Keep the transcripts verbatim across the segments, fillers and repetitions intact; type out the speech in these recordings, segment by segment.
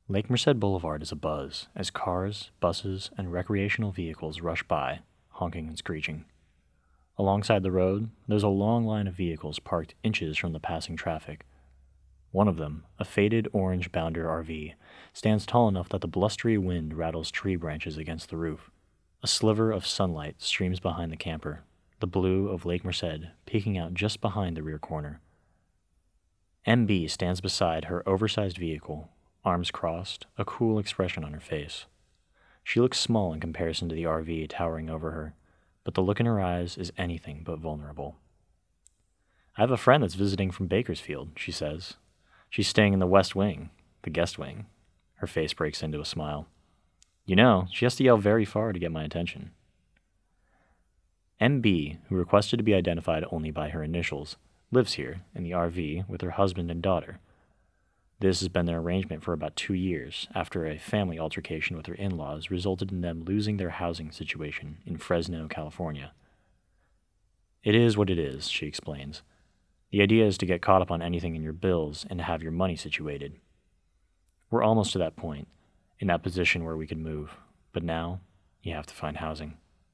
Lake Merced Boulevard is abuzz as cars, buses, and recreational vehicles rush by, honking and screeching. Alongside the road, there's a long line of vehicles parked inches from the passing traffic. One of them, a faded orange Bounder R V, stands tall enough that the blustery wind rattles tree branches against the roof. A sliver of sunlight streams behind the camper, the blue of Lake Merced peeking out just behind the rear corner. M B stands beside her oversized vehicle, arms crossed, a cool expression on her face. She looks small in comparison to the R V towering over her, but the look in her eyes is anything but vulnerable. "I have a friend that's visiting from Bakersfield," she says. "She's staying in the West Wing, the guest wing." Her face breaks into a smile. "You know, she has to yell very far to get my attention." M B, who requested to be identified only by her initials, lives here in the R V with her husband and daughter. This has been their arrangement for about two years after a family altercation with her in-laws resulted in them losing their housing situation in Fresno, California. "It is what it is," she explains. "The idea is to get caught up on anything in your bills and to have your money situated. We're almost to that point, in that position where we could move, but now you have to find housing."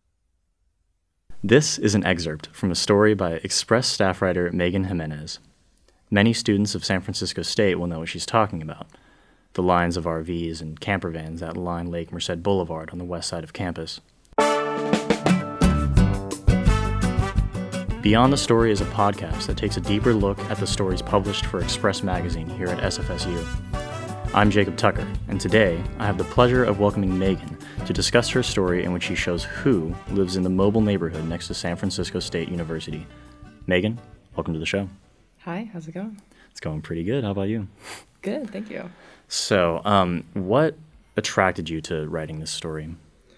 This is an excerpt from a story by Express staff writer Megan Jimenez. Many students of San Francisco State will know what she's talking about, the lines of R Vs and camper vans that line Lake Merced Boulevard on the west side of campus. Beyond the Story is a podcast that takes a deeper look at the stories published for Express Magazine here at S F S U. I'm Jacob Tucker, and today I have the pleasure of welcoming Megan to discuss her story in which she shows who lives in the mobile neighborhood next to San Francisco State University. Megan, welcome to the show. Hi, how's it going? It's going pretty good. How about you? Good, thank you. So, um, what attracted you to writing this story?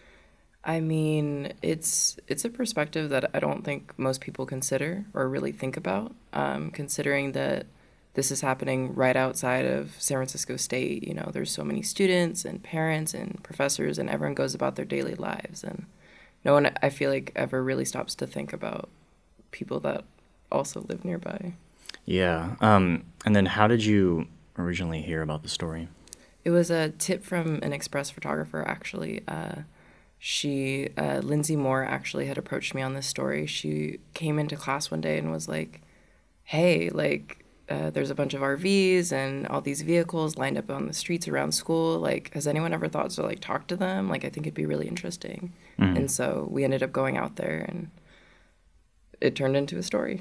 I mean, it's it's a perspective that I don't think most people consider or really think about, um, considering that this is happening right outside of San Francisco State. You know, there's so many students and parents and professors, and everyone goes about their daily lives. And no one, I feel like, ever really stops to think about people that also live nearby. Yeah. Um, and then how did you originally hear about the story? It was a tip from an Express photographer, actually. Uh, she, uh, Lindsay Moore, actually had approached me on this story. She came into class one day and was like, hey, like, uh, there's a bunch of R Vs and all these vehicles lined up on the streets around school. Like, has anyone ever thought to, like, talk to them? Like, I think it'd be really interesting. Mm-hmm. And so we ended up going out there, and it turned into a story.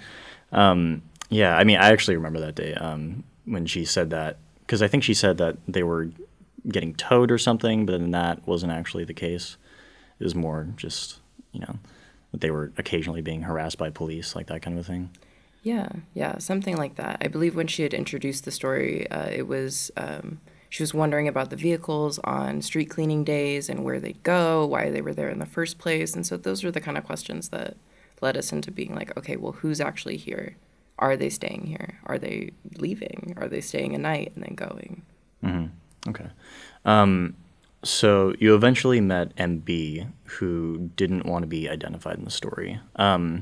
um Yeah, I mean, I actually remember that day um, when she said that, because I think she said that they were getting towed or something, but then that wasn't actually the case. It was more just, you know, that they were occasionally being harassed by police, like that kind of a thing. Yeah, yeah, something like that. I believe when she had introduced the story, uh, it was, um, she was wondering about the vehicles on street cleaning days and where they'd go, why they were there in the first place. And so those were the kind of questions that led us into being like, okay, well, who's actually here? Are they staying here? Are they leaving? Are they staying a night and then going? Mm-hmm. Okay. Um, so you eventually met M B, who didn't want to be identified in the story. Um,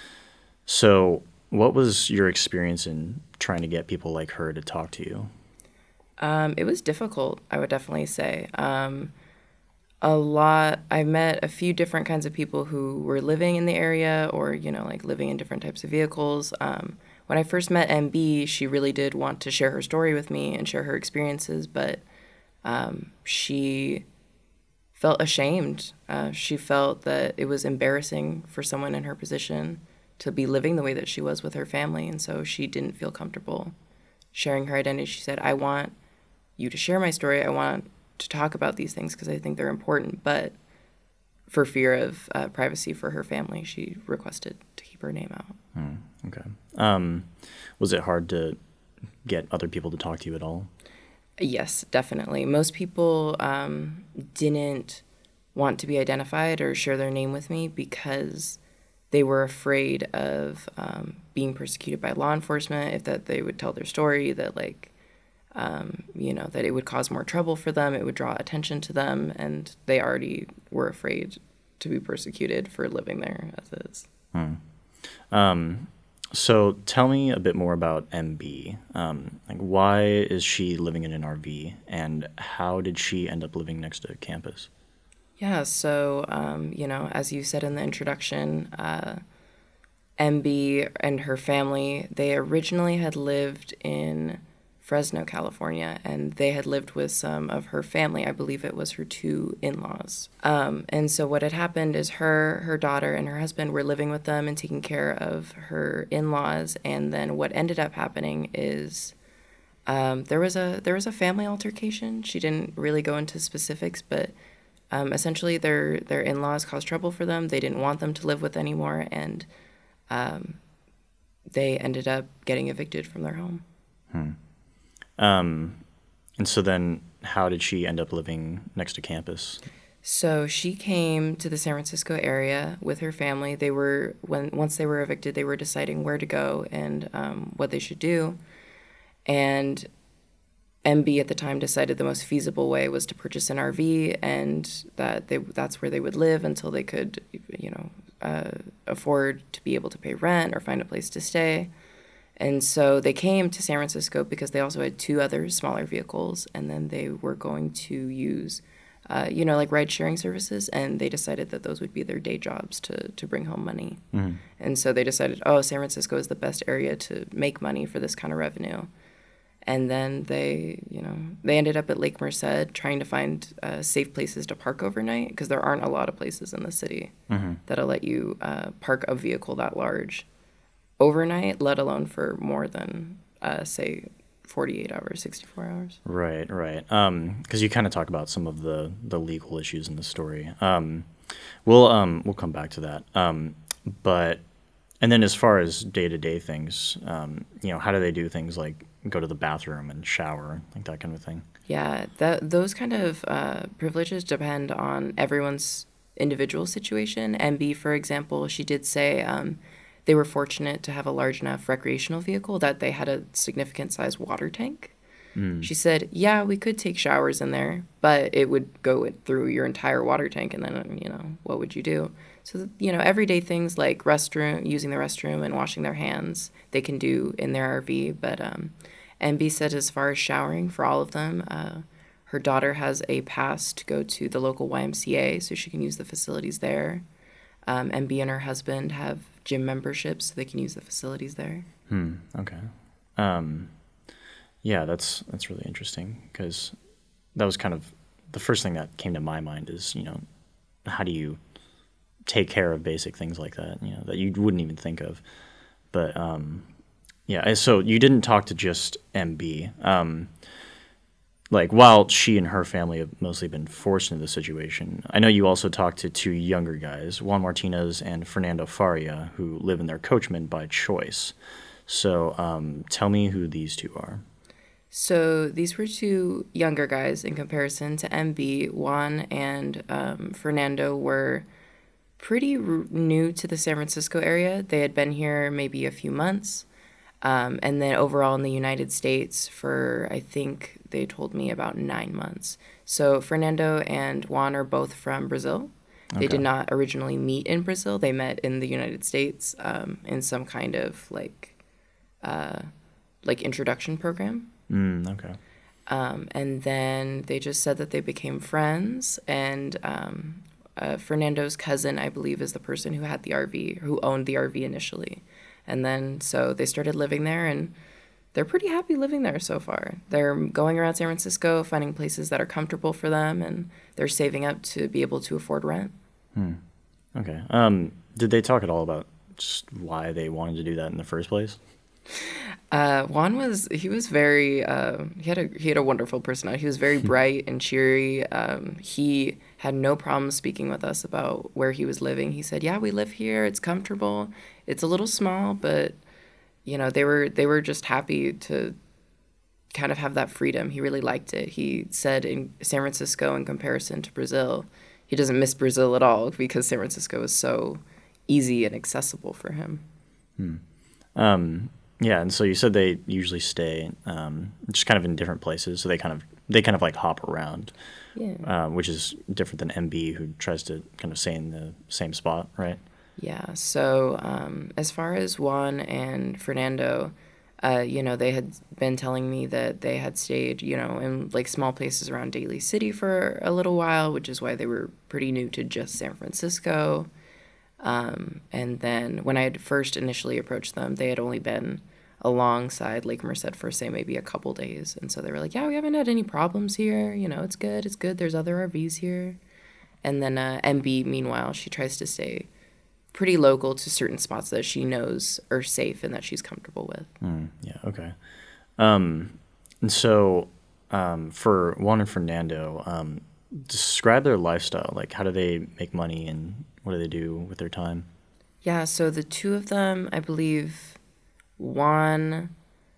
so what was your experience in trying to get people like her to talk to you? Um, it was difficult, I would definitely say. Um, a lot, I met a few different kinds of people who were living in the area or, you know, like living in different types of vehicles. Um, when I first met M B, she really did want to share her story with me and share her experiences, but um, she felt ashamed. Uh, she felt that it was embarrassing for someone in her position to be living the way that she was with her family, and so she didn't feel comfortable sharing her identity. She said, I want you to share my story. I want to talk about these things because I think they're important, but for fear of uh, privacy for her family, she requested to keep her name out. Hmm, okay. Um, was it hard to get other people to talk to you at all? Yes, definitely. Most people um, didn't want to be identified or share their name with me because they were afraid of um, being persecuted by law enforcement, if that they would tell their story, that like, um, you know, that it would cause more trouble for them, it would draw attention to them, and they already were afraid to be persecuted for living there as is. Hmm. Um, So tell me a bit more about M B. Um, like, why is she living in an R V, and how did she end up living next to campus? Yeah, so, um, you know, as you said in the introduction, uh, M B and her family, they originally had lived in Fresno, California, and they had lived with some of her family. I believe it was her two in-laws. Um, and so what had happened is her, her daughter, and her husband were living with them and taking care of her in-laws. And then what ended up happening is um, there was a there was a family altercation. She didn't really go into specifics, but um, essentially their their in-laws caused trouble for them. They didn't want them to live with anymore, and um, they ended up getting evicted from their home. Hmm. Um, and so then how did she end up living next to campus? So she came to the San Francisco area with her family. They were, when once they were evicted, they were deciding where to go and um, what they should do. And M B at the time decided the most feasible way was to purchase an R V, and that they that's where they would live until they could, you know, uh, afford to be able to pay rent or find a place to stay. And so they came to San Francisco because they also had two other smaller vehicles, and then they were going to use, uh, you know, like ride-sharing services, and they decided that those would be their day jobs to, to bring home money. Mm-hmm. And so they decided, oh, San Francisco is the best area to make money for this kind of revenue. And then they, you know, they ended up at Lake Merced trying to find uh, safe places to park overnight, because there aren't a lot of places in the city mm-hmm. that'll let you uh, park a vehicle that large overnight, let alone for more than, uh, say, forty-eight hours, sixty-four hours. Right, right. Um, because you kind of talk about some of the, the legal issues in the story. Um, we'll um we'll come back to that. Um, but and then as far as day to day things, um, you know, how do they do things like go to the bathroom and shower, like that kind of thing? Yeah, that those kind of uh, privileges depend on everyone's individual situation. M B, for example, she did say um. They were fortunate to have a large enough recreational vehicle that they had a significant size water tank. Mm. She said, yeah, we could take showers in there, but it would go through your entire water tank, and then, you know, what would you do? So, you know, everyday things like restroom, using the restroom and washing their hands, they can do in their R V. But um, M B said as far as showering for all of them, uh, her daughter has a pass to go to the local Y M C A, so she can use the facilities there. Um, M B and her husband have gym memberships, so they can use the facilities there. Hmm. Okay. Um, yeah, that's that's really interesting, because that was kind of the first thing that came to my mind is, you know, how do you take care of basic things like that, you know, that you wouldn't even think of. But um, yeah, so you didn't talk to just M B. Um, like, while she and her family have mostly been forced into the situation, I know you also talked to two younger guys, Juan Martinez and Fernando Faria, who live in their coachman by choice. So um, tell me who these two are. So these were two younger guys in comparison to M B. Juan and um, Fernando were pretty r- new to the San Francisco area. They had been here maybe a few months. Um, and then overall in the United States for, I think they told me, about nine months. So Fernando and Juan are both from Brazil. They okay. did not originally meet in Brazil. They met in the United States um, in some kind of like uh, like introduction program. Mm, okay. Um, and then they just said that they became friends. And um, uh, Fernando's cousin, I believe, is the person who had the R V, who owned the R V initially. And then so they started living there, and they're pretty happy living there so far. They're going around San Francisco, finding places that are comfortable for them, and they're saving up to be able to afford rent. Hmm. Okay. Um, did they talk at all about just why they wanted to do that in the first place? Uh, Juan was he was very uh, he had a he had a wonderful personality. He was very bright and cheery. Um, he had no problem speaking with us about where he was living. He said, "Yeah, we live here. It's comfortable. It's a little small, but you know, they were they were just happy to kind of have that freedom." He really liked it. He said in San Francisco, in comparison to Brazil, he doesn't miss Brazil at all because San Francisco is so easy and accessible for him. Hmm. Um. Yeah, and so you said they usually stay um, just kind of in different places, so they kind of they kind of like hop around, yeah. uh, which is different than M B, who tries to kind of stay in the same spot, right? Yeah. So um, as far as Juan and Fernando, uh, you know, they had been telling me that they had stayed, you know, in like small places around Daly City for a little while, which is why they were pretty new to just San Francisco. Um, and then when I had first initially approached them, they had only been alongside Lake Merced for, say, maybe a couple days. And so they were like, yeah, we haven't had any problems here. You know, it's good. It's good. There's other R Vs here. And then uh, M B, meanwhile, she tries to stay pretty local to certain spots that she knows are safe and that she's comfortable with. Mm, yeah, okay. Um, and so um, for Juan and Fernando, um, describe their lifestyle. Like, how do they make money and what do they do with their time? Yeah, so the two of them, I believe Juan,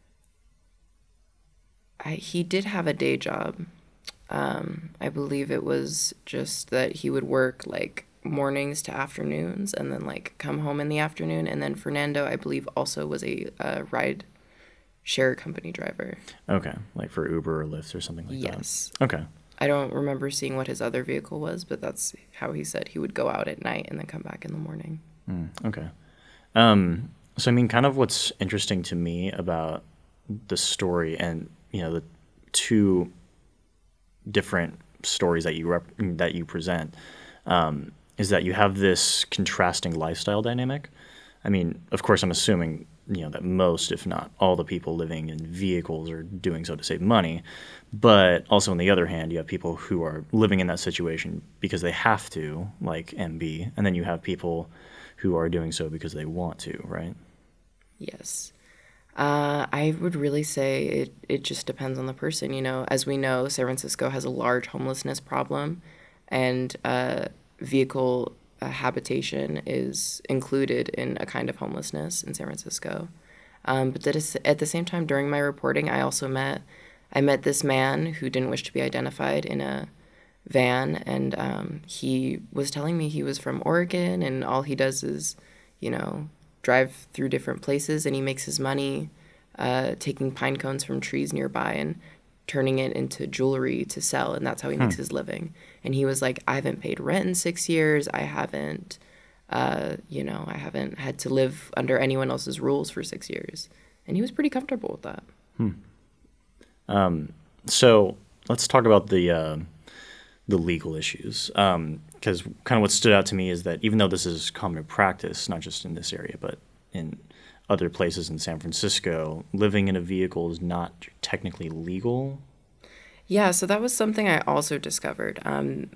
I, he did have a day job. Um, I believe it was just that he would work like mornings to afternoons and then like come home in the afternoon. And then Fernando, I believe, also was a uh, ride share company driver. Okay, like for Uber or Lyft or something like Yes. that. Okay. I don't remember seeing what his other vehicle was, but that's how he said he would go out at night and then come back in the morning. Mm, okay. Um, so, I mean, kind of what's interesting to me about the story and, you know, the two different stories that you rep- that you present um, is that you have this contrasting lifestyle dynamic. I mean, of course, I'm assuming, you know, that most, if not all the people living in vehicles are doing so to save money. But also, on the other hand, you have people who are living in that situation because they have to, like M B. And then you have people who are doing so because they want to, right? Yes. Uh, I would really say it, it just depends on the person. You know, as we know, San Francisco has a large homelessness problem, and uh, vehicle uh, habitation is included in a kind of homelessness in San Francisco. Um, but that is, at the same time, during my reporting, I also met I met this man who didn't wish to be identified in a van, and um, he was telling me he was from Oregon, and all he does is, you know, drive through different places, and he makes his money uh, taking pine cones from trees nearby and turning it into jewelry to sell, and that's how he hmm. makes his living. And he was like, I haven't paid rent in six years. I haven't, uh, you know, I haven't had to live under anyone else's rules for six years. And he was pretty comfortable with that. Hmm. Um, so let's talk about the uh, the legal issues, because um, kind of what stood out to me is that even though this is common practice, not just in this area, but in other places in San Francisco, living in a vehicle is not technically legal. Yeah, so that was something I also discovered. Um,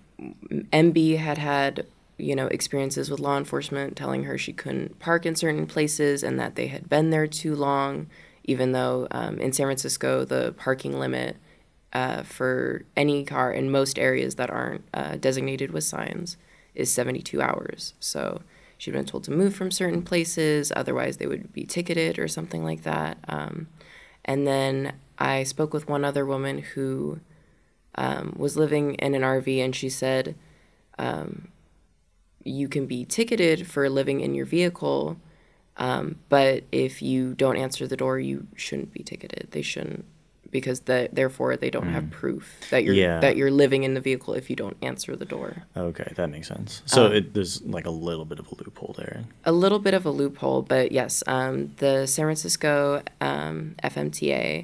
M B had had, you know, experiences with law enforcement telling her she couldn't park in certain places and that they had been there too long, even though um, in San Francisco the parking limit uh, for any car in most areas that aren't uh, designated with signs is seventy-two hours. So she'd been told to move from certain places, otherwise they would be ticketed or something like that. Um, and then I spoke with one other woman who um, was living in an R V, and she said, um, you can be ticketed for living in your vehicle, um, but if you don't answer the door, you shouldn't be ticketed. They shouldn't, because the, therefore they don't mm. have proof that you're yeah. that you're living in the vehicle if you don't answer the door. Okay, that makes sense. So um, it, there's like a little bit of a loophole there. A little bit of a loophole, but yes, um, the San Francisco um, F M T A,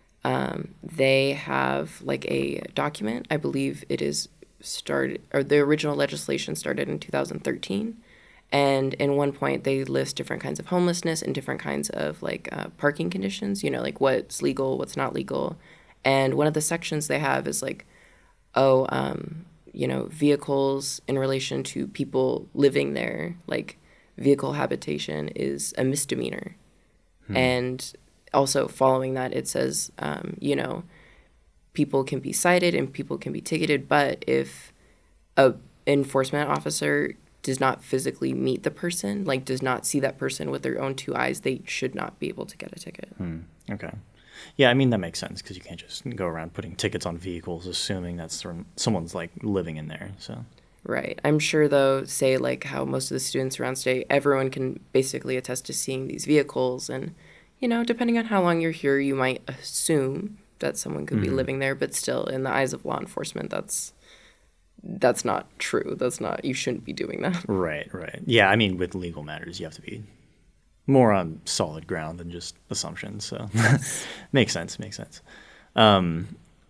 um, they have like a document. I believe it is started, or the original legislation started in two thousand thirteen. And in one point, they list different kinds of homelessness and different kinds of like uh, parking conditions, you know, like what's legal, what's not legal. And one of the sections they have is like, oh, um, you know, vehicles in relation to people living there, like vehicle habitation is a misdemeanor. Hmm. And also following that, it says, um, you know, people can be cited and people can be ticketed, but if a enforcement officer does not physically meet the person, like does not see that person with their own two eyes, they should not be able to get a ticket. Hmm. Okay. Yeah, I mean, that makes sense because you can't just go around putting tickets on vehicles assuming that's someone's like living in there. So. Right. I'm sure, though, say like how most of the students around state, everyone can basically attest to seeing these vehicles. And, you know, depending on how long you're here, you might assume that someone could mm-hmm. be living there. But still, in the eyes of law enforcement, that's that's not true. That's not, you shouldn't be doing that. Right, right. Yeah, I mean, with legal matters, you have to be more on solid ground than just assumptions. So makes sense, makes sense. Um,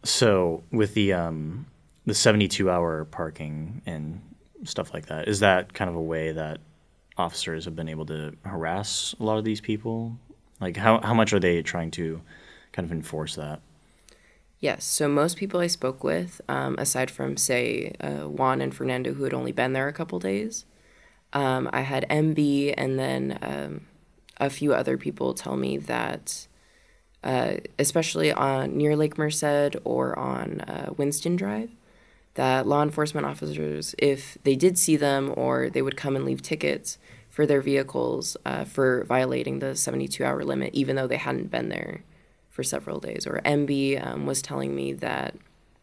so with the um, the seventy-two hour parking and stuff like that, is that kind of a way that officers have been able to harass a lot of these people? Like, how, how much are they trying to kind of enforce that? Yes. So most people I spoke with, um, aside from, say, uh, Juan and Fernando, who had only been there a couple days, um, I had M B and then um, a few other people tell me that, uh, especially on near Lake Merced or on uh, Winston Drive, that law enforcement officers, if they did see them or they would come and leave tickets for their vehicles uh, for violating the seventy-two hour limit, even though they hadn't been there for several days. Or M B um, was telling me that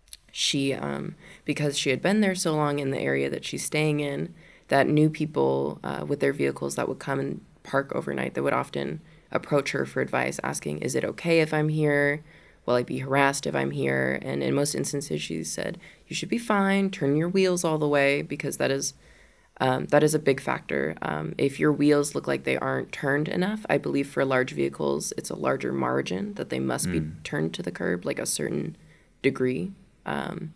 she, um, because she had been there so long in the area that she's staying in, that new people uh, with their vehicles that would come and park overnight, that would often approach her for advice, asking, is it okay if I'm here? Will I be harassed if I'm here? And in most instances, she said, you should be fine. Turn your wheels all the way, because that is um, that is a big factor. Um, if your wheels look like they aren't turned enough, I believe for large vehicles, it's a larger margin that they must mm. be turned to the curb, like a certain degree. Um,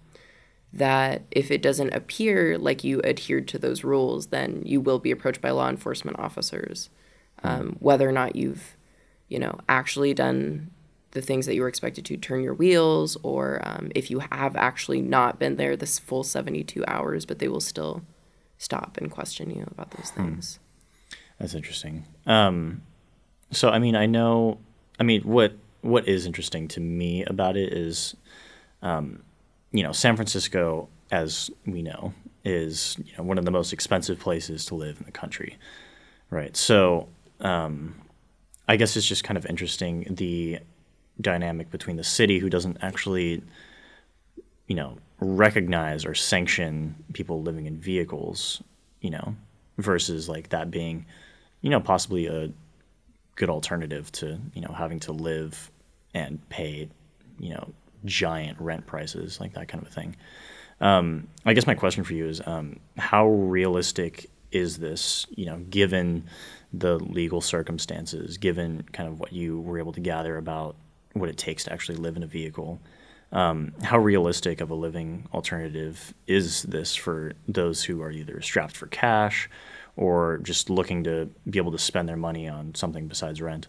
that if it doesn't appear like you adhered to those rules, then you will be approached by law enforcement officers. Um, whether or not you've, you know, actually done the things that you were expected to, turn your wheels, or um, if you have actually not been there this full seventy-two hours, but they will still stop and question you about those things. Hmm. That's interesting. Um, so, I mean, I know, I mean, what what is interesting to me about it is, um, you know, San Francisco, as we know, is, you know, one of the most expensive places to live in the country, right? So, um, I guess it's just kind of interesting, the dynamic between the city, who doesn't actually, you know, recognize or sanction people living in vehicles, you know, versus like that being, you know, possibly a good alternative to, you know, having to live and pay, you know, giant rent prices, like that kind of a thing. Um, I guess my question for you is, um, how realistic is this, you know, given the legal circumstances, given kind of what you were able to gather about what it takes to actually live in a vehicle? Um, how realistic of a living alternative is this for those who are either strapped for cash or just looking to be able to spend their money on something besides rent?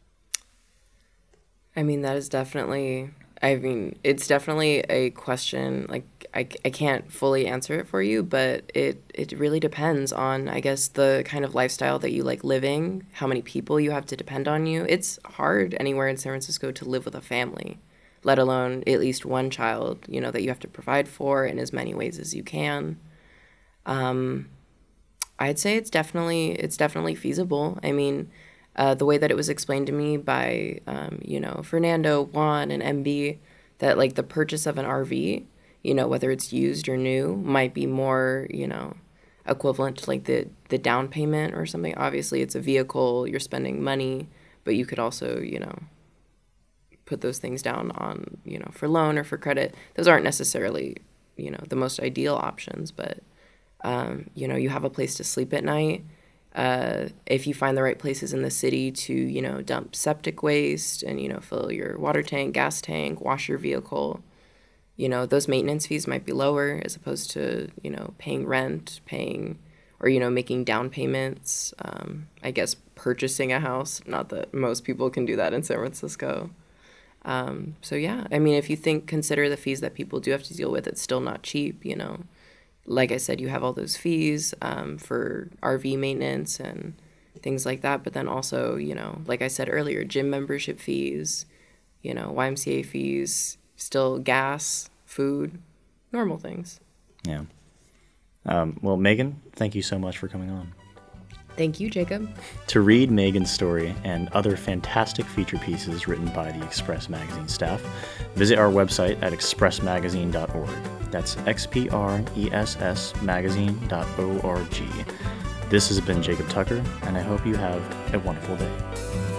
I mean, that is definitely, I mean, it's definitely a question, like, I, I can't fully answer it for you, but it, it really depends on, I guess, the kind of lifestyle that you like living, how many people you have to depend on you. It's hard anywhere in San Francisco to live with a family, let alone at least one child, you know, that you have to provide for in as many ways as you can. Um, I'd say it's definitely, it's definitely feasible. I mean, uh, the way that it was explained to me by, um, you know, Fernando, Juan, and M B, that like the purchase of an R V, you know, whether it's used or new, might be more, you know, equivalent to like the, the down payment or something. Obviously, it's a vehicle, you're spending money, but you could also, you know, put those things down on, you know, for loan or for credit. Those aren't necessarily, you know, the most ideal options, but, um, you know, you have a place to sleep at night. Uh, if you find the right places in the city to, you know, dump septic waste and, you know, fill your water tank, gas tank, wash your vehicle, you know, those maintenance fees might be lower as opposed to, you know, paying rent, paying, or, you know, making down payments. Um, I guess purchasing a house, not that most people can do that in San Francisco. Um, so, yeah, I mean, if you think, consider the fees that people do have to deal with, it's still not cheap, you know. Like I said, you have all those fees um, for R V maintenance and things like that. But then also, you know, like I said earlier, gym membership fees, you know, Y M C A fees, still gas, food, normal things. Yeah. Um, well, Megan, thank you so much for coming on. Thank you, Jacob. To read Megan's story and other fantastic feature pieces written by the Express Magazine staff, visit our website at express magazine dot org. That's X P R E S S magazine dot org. This has been Jacob Tucker, and I hope you have a wonderful day.